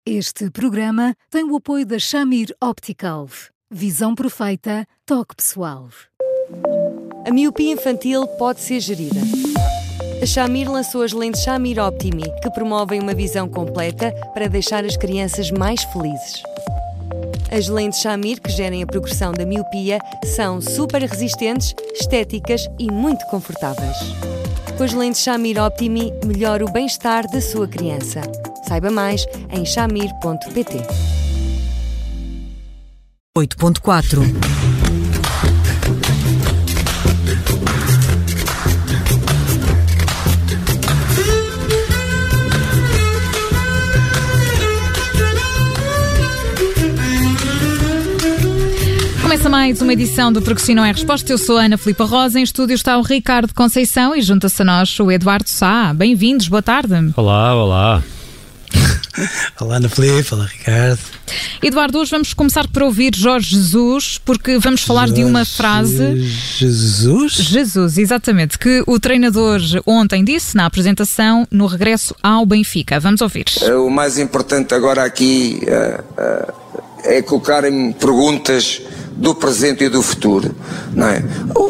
Este programa tem o apoio da Shamir Optical. Visão perfeita, toque pessoal. A miopia infantil pode ser gerida. A Shamir lançou as lentes Shamir Optimi, que promovem uma visão completa para deixar as crianças mais felizes. As lentes Shamir, que gerem a progressão da miopia, são super resistentes, estéticas e muito confortáveis. Com as lentes Shamir Optimi, melhora o bem-estar da sua criança. Saiba mais em shamir.pt. 8.4 Começa mais uma edição do Porque Se Não É Resposta. Eu sou a Ana Filipa Rosa, em estúdio está o Ricardo Conceição e junta-se a nós o Eduardo Sá. Bem-vindos, boa tarde. Olá, olá. Olá Ana Filipa, olá Ricardo. Eduardo, hoje vamos começar por ouvir Jorge Jesus, porque vamos falar de uma frase... Jesus, exatamente, que o treinador ontem disse na apresentação no regresso ao Benfica. Vamos ouvir. O mais importante agora aqui é colocarem perguntas do presente e do futuro, não é?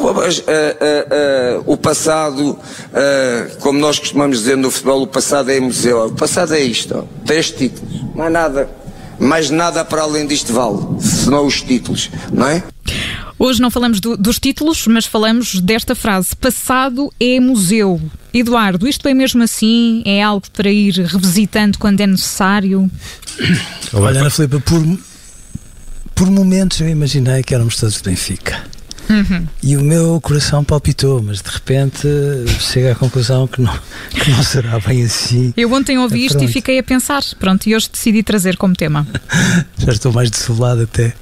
O passado, como nós costumamos dizer no futebol, o passado é museu. O passado é isto, 3 títulos, não é nada, mais nada para além disto vale, senão os títulos, não é? Hoje não falamos dos títulos, mas falamos desta frase: passado é museu. Eduardo, isto é mesmo assim? É algo para ir revisitando quando é necessário? Olha, Ana Filipa, por momentos eu imaginei que éramos todos de Benfica. E o meu coração palpitou, mas de repente chego à conclusão que não será bem assim. Eu ontem ouvi isto e fiquei a pensar, pronto, e hoje decidi trazer como tema. Já estou mais desolado até.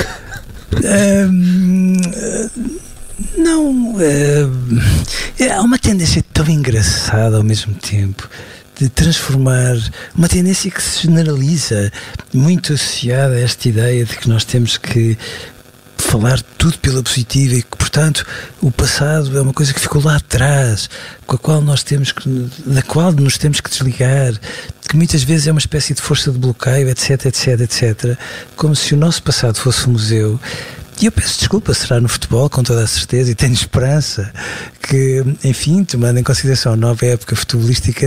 Há uma tendência tão engraçada ao mesmo tempo de transformar uma tendência que se generaliza, muito associada a esta ideia de que nós temos que falar tudo pela positiva e que, portanto, o passado é uma coisa que ficou lá atrás, da qual nos temos que desligar, que muitas vezes é uma espécie de força de bloqueio, etc, etc, etc, como se o nosso passado fosse um museu. E eu peço desculpa, será no futebol, com toda a certeza, e tenho esperança que, enfim, tomando em consideração a nova época futebolística,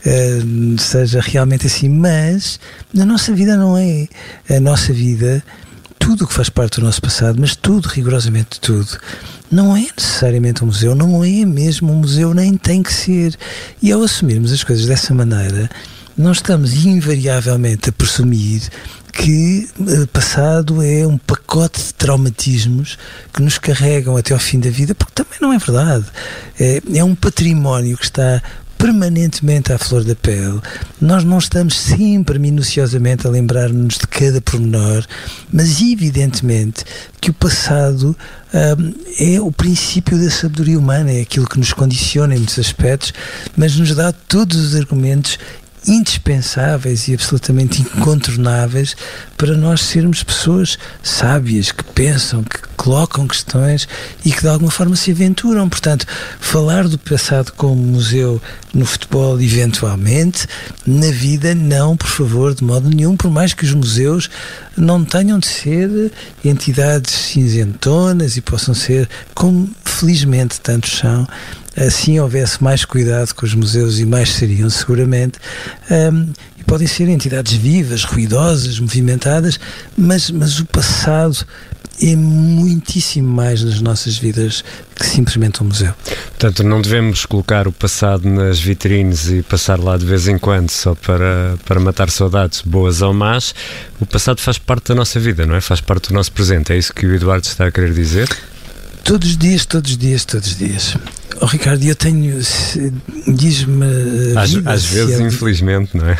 seja realmente assim. Mas na nossa vida não é. A nossa vida, tudo o que faz parte do nosso passado, mas tudo, rigorosamente tudo, não é necessariamente um museu, não é mesmo um museu, nem tem que ser. E ao assumirmos as coisas dessa maneira, nós estamos invariavelmente a presumir que passado é um pacote de traumatismos que nos carregam até ao fim da vida, porque também não é verdade. É um património que está permanentemente à flor da pele. Nós não estamos sempre minuciosamente a lembrar-nos de cada pormenor, mas evidentemente que o passado é o princípio da sabedoria humana, é aquilo que nos condiciona em muitos aspectos, mas nos dá todos os argumentos indispensáveis e absolutamente incontornáveis para nós sermos pessoas sábias, que pensam, que colocam questões e que de alguma forma se aventuram. Portanto, falar do passado como museu no futebol, eventualmente, na vida, não, por favor, de modo nenhum, por mais que os museus não tenham de ser entidades cinzentonas e possam ser, como felizmente tantos são. Assim houvesse mais cuidado com os museus e mais seriam seguramente, e podem ser entidades vivas, ruidosas, movimentadas, mas o passado é muitíssimo mais nas nossas vidas que simplesmente um museu. Portanto, não devemos colocar o passado nas vitrines e passar lá de vez em quando só para matar saudades, boas ou más. O passado faz parte da nossa vida, não é? Faz parte do nosso presente. É isso que o Eduardo está a querer dizer? Todos os dias. Oh, Ricardo, eu tenho... Diz-me... Às vezes, infelizmente, não é?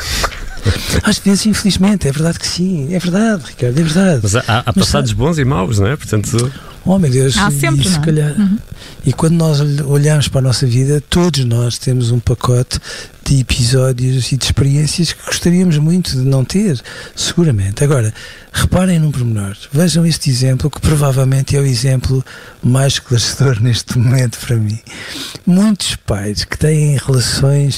Às vezes, infelizmente, é verdade que sim. É verdade, Ricardo, é verdade. Mas há passados bons e maus, não é? Portanto... Oh, meu Deus. Há sempre, se calhar. E quando nós olhamos para a nossa vida, todos nós temos um pacote de episódios e de experiências que gostaríamos muito de não ter, seguramente. Agora, reparem num pormenor. Vejam este exemplo, que provavelmente é o exemplo mais esclarecedor neste momento para mim. Muitos pais que têm relações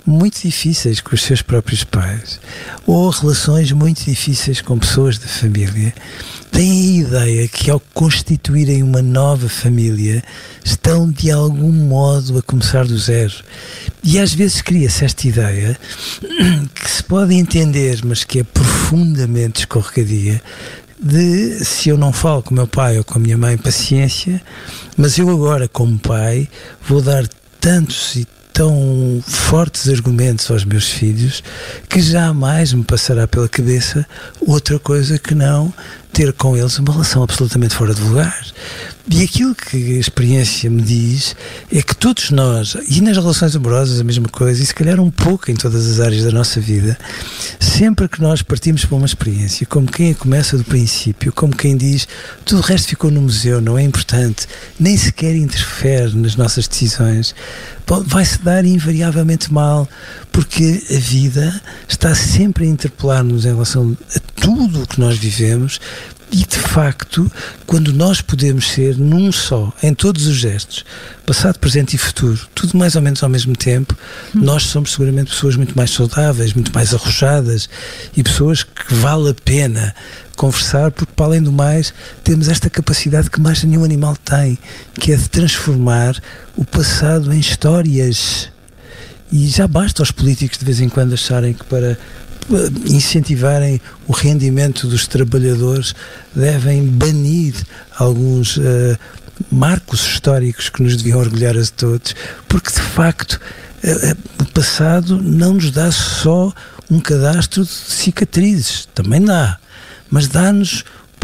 muito difíceis com os seus próprios pais, ou relações muito difíceis com pessoas da família, têm a ideia que ao constituírem uma nova família estão de algum modo a começar do zero. E às vezes cria-se esta ideia que se pode entender, mas que é profundamente escorregadia, de se eu não falo com o meu pai ou com a minha mãe, paciência, mas eu agora como pai vou dar tantos e tão fortes argumentos aos meus filhos que jamais me passará pela cabeça outra coisa que não ter com eles uma relação absolutamente fora de lugar. E aquilo que a experiência me diz é que todos nós, e nas relações amorosas a mesma coisa, e se calhar um pouco em todas as áreas da nossa vida, sempre que nós partimos para uma experiência, como quem começa do princípio, como quem diz, tudo o resto ficou no museu, não é importante, nem sequer interfere nas nossas decisões, vai-se dar invariavelmente mal, porque a vida está sempre a interpelar-nos em relação a tudo o que nós vivemos. E de facto, quando nós podemos ser num só, em todos os gestos, passado, presente e futuro, tudo mais ou menos ao mesmo tempo, nós somos seguramente pessoas muito mais saudáveis, muito mais arrojadas e pessoas que vale a pena conversar, porque para além do mais temos esta capacidade que mais nenhum animal tem, que é de transformar o passado em histórias. E já basta aos políticos de vez em quando acharem que para incentivarem o rendimento dos trabalhadores devem banir alguns marcos históricos que nos deviam orgulhar a todos, porque de facto o passado não nos dá só um cadastro de cicatrizes, também dá, mas dá-nos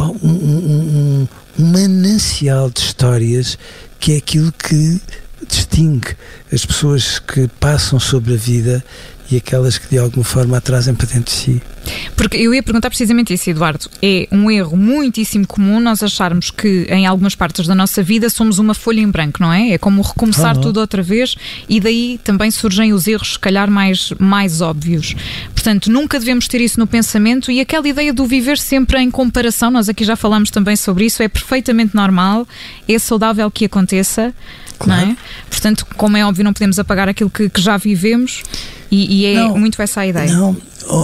um manancial de histórias que é aquilo que distingue as pessoas que passam sobre a vida e aquelas que de alguma forma a trazem para dentro de si. Porque eu ia perguntar precisamente isso, Eduardo. É um erro muitíssimo comum nós acharmos que em algumas partes da nossa vida somos uma folha em branco, não é? É como recomeçar tudo outra vez, e daí também surgem os erros, se calhar, mais óbvios. Portanto, nunca devemos ter isso no pensamento, e aquela ideia do viver sempre em comparação, nós aqui já falámos também sobre isso, é perfeitamente normal, é saudável que aconteça, claro. Não é? Portanto, como é óbvio, não podemos apagar aquilo que já vivemos, e é muito essa a ideia. Não,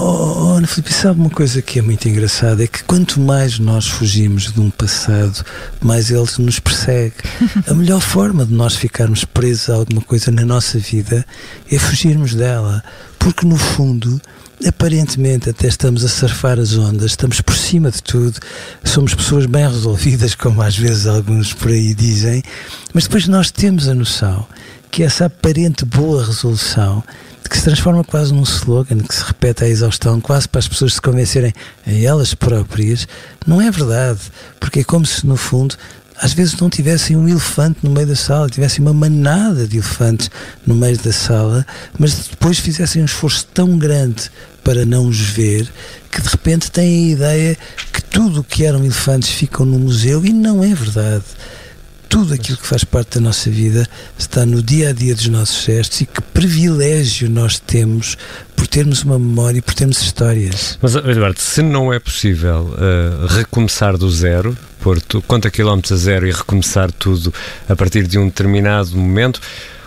Ana Filipe, sabe uma coisa que é muito engraçada? É que quanto mais nós fugimos de um passado, mais ele nos persegue. A melhor forma de nós ficarmos presos a alguma coisa na nossa vida é fugirmos dela, porque no fundo, aparentemente até estamos a surfar as ondas, estamos por cima de tudo, somos pessoas bem resolvidas, como às vezes alguns por aí dizem, mas depois nós temos a noção que essa aparente boa resolução, que se transforma quase num slogan que se repete à exaustão, quase para as pessoas se convencerem a elas próprias, não é verdade, porque é como se no fundo às vezes não tivessem um elefante no meio da sala, tivessem uma manada de elefantes no meio da sala, mas depois fizessem um esforço tão grande para não os ver, que de repente têm a ideia que tudo o que eram elefantes ficam no museu, e não é verdade. Tudo aquilo que faz parte da nossa vida está no dia-a-dia dos nossos gestos, e que privilégio nós temos por termos uma memória e por termos histórias. Mas, Eduardo, se não é possível recomeçar do zero, pôr conta quilómetros a zero e recomeçar tudo a partir de um determinado momento,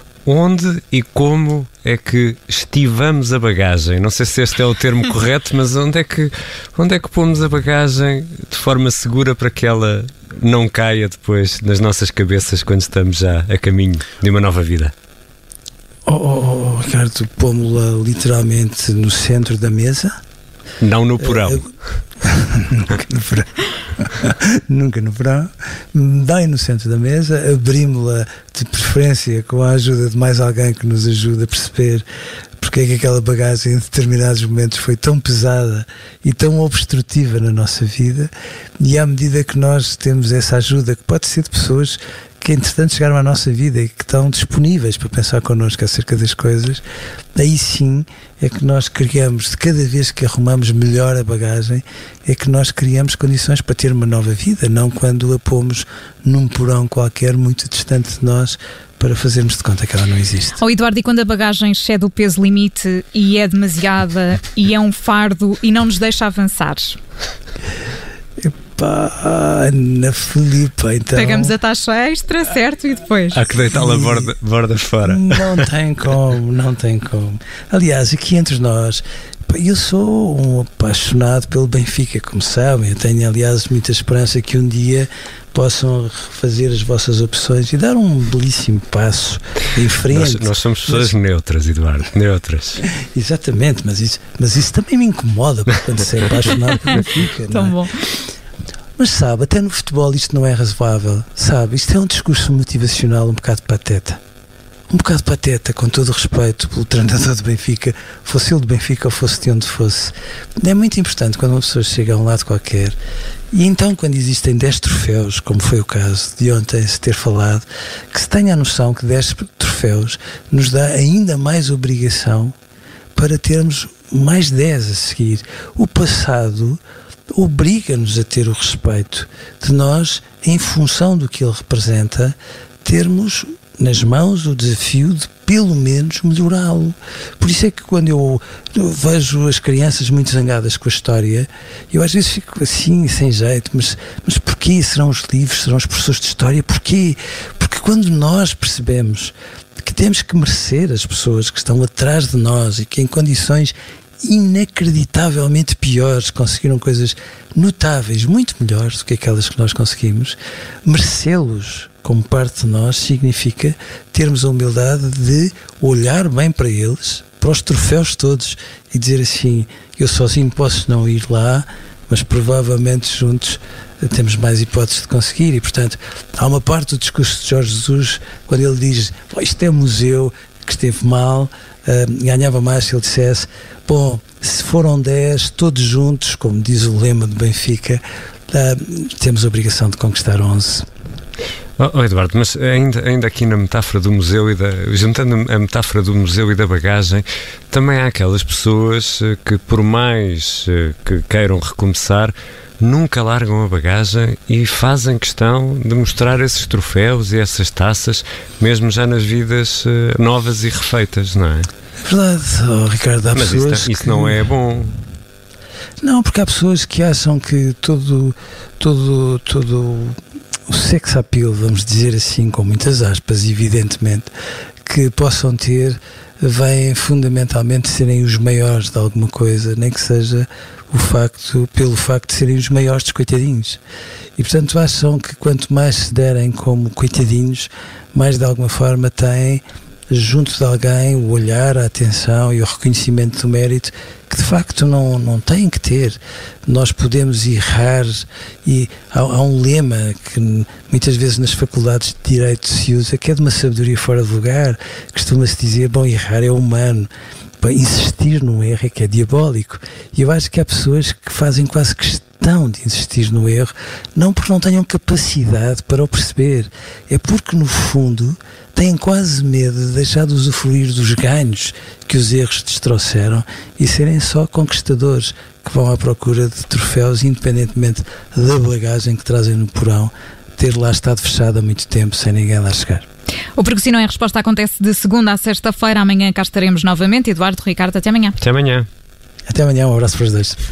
onde e como é que estivamos a bagagem? Não sei se este é o termo correto, mas onde é que pomos a bagagem de forma segura para que ela não caia depois nas nossas cabeças quando estamos já a caminho de uma nova vida? Ricardo, pô-mo-la literalmente no centro da mesa? Não no porão. Nunca no porão. Nunca no porão. Bem no centro da mesa, abrimos-la de preferência com a ajuda de mais alguém que nos ajude a perceber porque é que aquela bagagem em determinados momentos foi tão pesada e tão obstrutiva na nossa vida, e à medida que nós temos essa ajuda, que pode ser de pessoas que entretanto chegaram à nossa vida e que estão disponíveis para pensar connosco acerca das coisas, aí sim é que nós criamos, de cada vez que arrumamos melhor a bagagem, é que nós criamos condições para ter uma nova vida, não quando a pomos num porão qualquer muito distante de nós para fazermos de conta que ela não existe. Eduardo, e quando a bagagem excede o peso limite e é demasiada e é um fardo e não nos deixa avançar? Ana Filipa, então... Pegamos a taxa extra, certo, e depois... Há que deitá-la borda fora. Não tem como. Aliás, aqui entre nós, eu sou um apaixonado pelo Benfica, como sabem. Eu tenho, aliás, muita esperança que um dia possam refazer as vossas opções e dar um belíssimo passo em frente. Nós somos pessoas neutras, Eduardo, neutras. Exatamente, mas isso também me incomoda quando se é apaixonado pelo Benfica. Tão bom. Mas sabe, até no futebol isto não é razoável, sabe? Isto é um discurso motivacional um bocado pateta. Com todo o respeito pelo treinador do Benfica, fosse ele do Benfica ou fosse de onde fosse. É muito importante quando uma pessoa chega a um lado qualquer, e então quando existem 10 troféus, como foi o caso de ontem se ter falado, que se tenha a noção que 10 troféus nos dá ainda mais obrigação para termos mais 10 a seguir. O passado obriga-nos a ter o respeito de nós, em função do que ele representa, termos nas mãos o desafio de pelo menos melhorá-lo. Por isso é que quando eu vejo as crianças muito zangadas com a história, eu às vezes fico assim, sem jeito, mas porquê serão os livros, serão os professores de história? Porquê? Porque quando nós percebemos que temos que merecer as pessoas que estão atrás de nós e que em condições inacreditavelmente piores conseguiram coisas notáveis, muito melhores do que aquelas que nós conseguimos, merecê-los como parte de nós significa termos a humildade de olhar bem para eles, para os troféus todos, e dizer assim: eu sozinho posso não ir lá, mas provavelmente juntos temos mais hipóteses de conseguir. E portanto há uma parte do discurso de Jorge Jesus quando ele diz: isto é um museu que esteve mal, ganhava mais se ele dissesse: bom, se foram 10 todos juntos, como diz o lema do Benfica, temos a obrigação de conquistar 11. Eduardo, mas ainda aqui na metáfora do museu juntando a metáfora do museu e da bagagem, também há aquelas pessoas que, por mais que queiram recomeçar, nunca largam a bagagem e fazem questão de mostrar esses troféus e essas taças, mesmo já nas vidas novas e refeitas, não é? É verdade, Ricardo, há pessoas mas isso não é bom. Não, porque há pessoas que acham que todo o sex appeal, vamos dizer assim, com muitas aspas, evidentemente, que possam ter, vem fundamentalmente de serem os maiores de alguma coisa, nem que seja pelo facto de serem os maiores dos coitadinhos. E portanto acham que quanto mais se derem como coitadinhos, mais de alguma forma têm junto de alguém o olhar, a atenção e o reconhecimento do mérito que de facto não têm que ter. Nós podemos errar, e há um lema que muitas vezes nas faculdades de Direito se usa, que é de uma sabedoria fora de lugar. Costuma-se dizer: bom, errar é humano, insistir num erro é que é diabólico. E eu acho que há pessoas que fazem quase questão de insistir no erro, não porque não tenham capacidade para o perceber, é porque no fundo têm quase medo de deixar de usufruir dos ganhos que os erros lhes trouxeram e serem só conquistadores que vão à procura de troféus, independentemente da bagagem que trazem no porão, ter lá estado fechado há muito tempo sem ninguém lá chegar. O Porque Se Não É Resposta acontece de segunda a sexta-feira. Amanhã cá estaremos novamente. Eduardo, Ricardo, até amanhã. Até amanhã. Até amanhã, um abraço para os dois.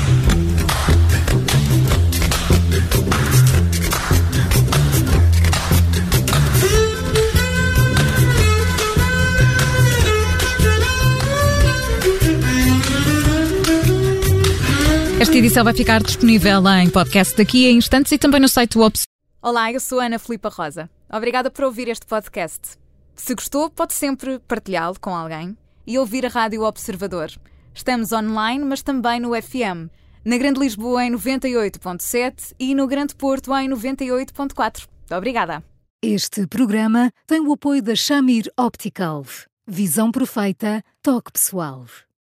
Esta edição vai ficar disponível em podcast daqui a instantes e também no site do Observador. Olá, eu sou a Ana Filipa Rosa. Obrigada por ouvir este podcast. Se gostou, pode sempre partilhá-lo com alguém e ouvir a Rádio Observador. Estamos online, mas também no FM. Na Grande Lisboa em 98.7 e no Grande Porto em 98.4. Obrigada. Este programa tem o apoio da Shamir Optical. Visão perfeita, toque pessoal.